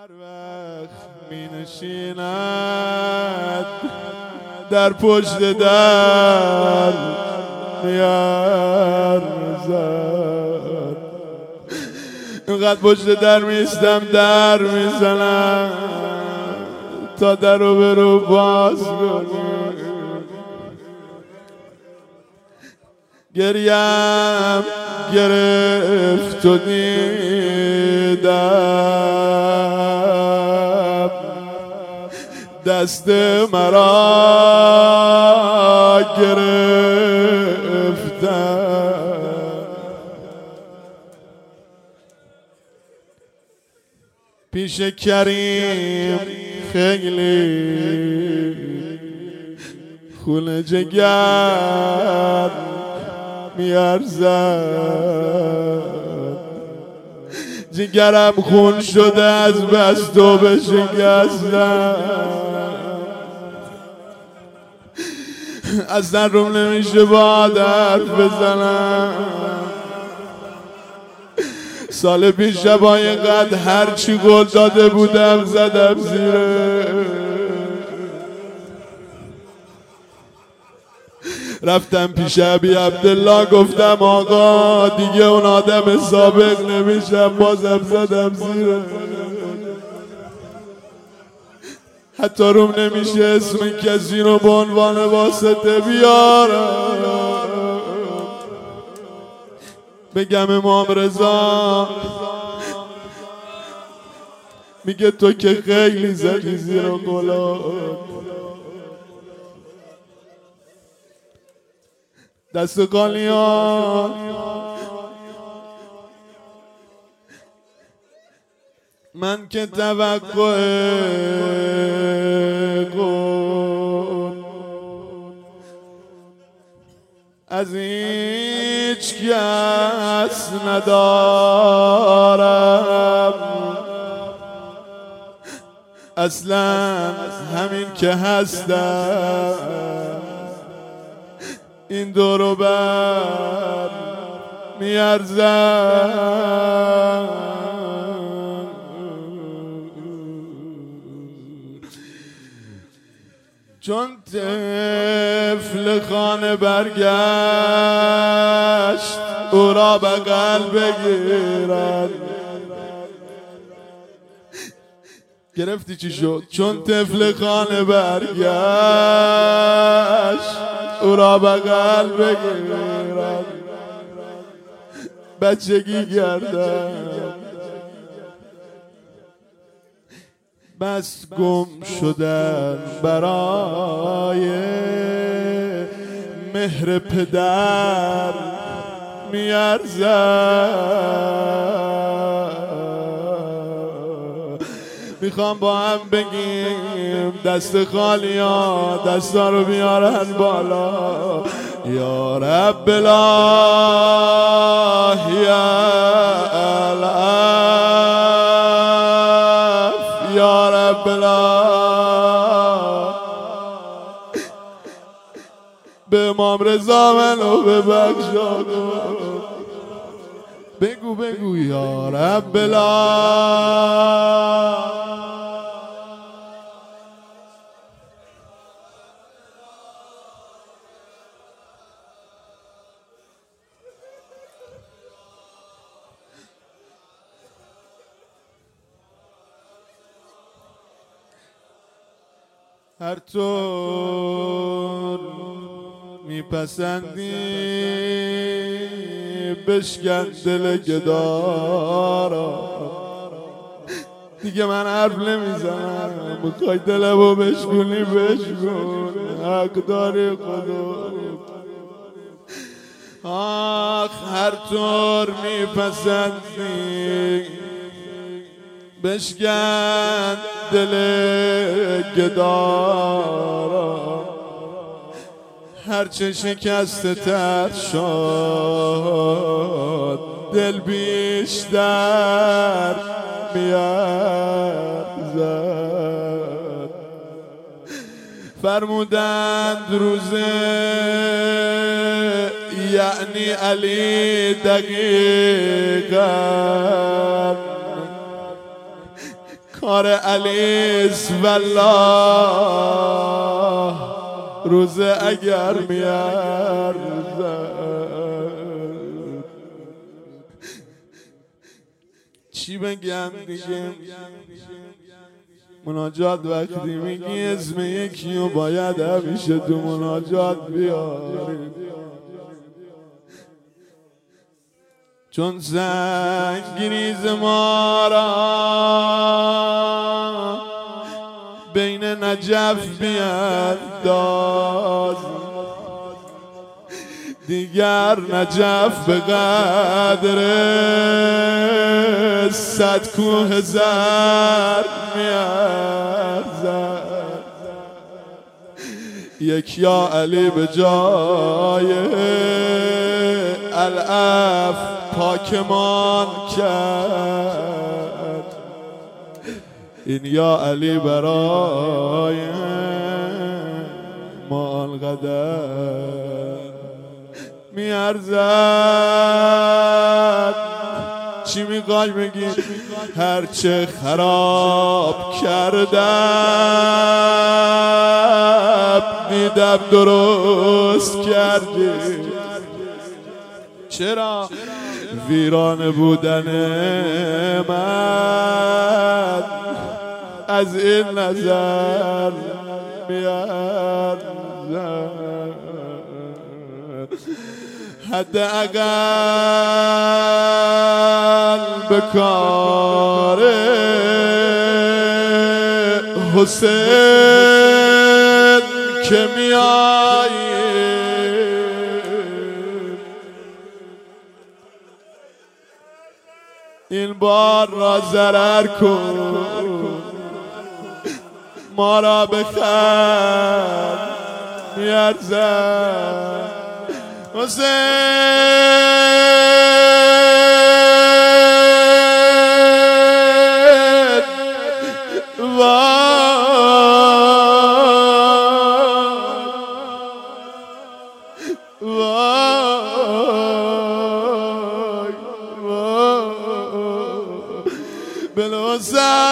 هر وقت می نشیند در پشت در میارزد، اینقدر پشت در میستم در میزنم تا در رو به رو باز کنم. گریم گرفت و دیدم دست مرا گرفتم، پیش کریم خیلی خون جگر میارزد، جگرم خون شده از بس تو بشکستم، اصلا روم نمیشه با حرف بزنم. سال پیش شبای قد هرچی گل داده بودم زدم زیره، رفتم پیش ابی عبدالله گفتم آقا دیگه اون آدم سابق نمیشم، بازم زدم زیره، حتی روم نمیشه اسم کسی رو به عنوان واسطه بیارم، بگم امام رضا میگه تو که خیلی زدی زیر قلاب. دست قالیان من که توقع قول از هیچ کس ندارم، اصلا همین که هستم این دور و بر میارزم، چون طفل خانه برگشت او را بغل بگیرد. گرفتی چی شد؟ چون طفل خانه برگشت او را بغل بگیرد، بچگی گردد بس گم شدن برای مهر پدر میارزد. میخوام با هم بگیم دست خالی ها دستا رو بیارن بالا، یا رب اله العف، یا رب اله، به امام رضا منو ببخشا، بگو بگو یا رب اله. هر طور میپسندی بشکن دل گدارا، دیگه من حرف نمیزنم، میخوای دلمو بشکونی بشکن، حق داری خدا. آخ هر طور میپسندی بشکن دل گدارا، هرچه شکسته تر شد دل بیشتر میارزد. فرمودند روزه یعنی علی دقیقا کار علیس والله روزه اگر میارزد. چی بگم دیگه؟ مناجات وقتی میگی اسم یکی و باید همیشه تو مناجات بیاری، چون سنگریز ما را بین نجف بینداز، دیگر نجف به قدر 100 کوه زر میارزد. یک یا علی به جای العف پاکمان کرد، این یا علی برای ما آنقدر میارزد. چی میخوای بگی؟ هرچه خراب کردم دیدم درست کردی. چرا؟ ویران بودن من از این نظر میارزد. حداقل به کار حسین که میایی این بار را ضرر کن، ما را بخر میارزد. حسین وای بالحسین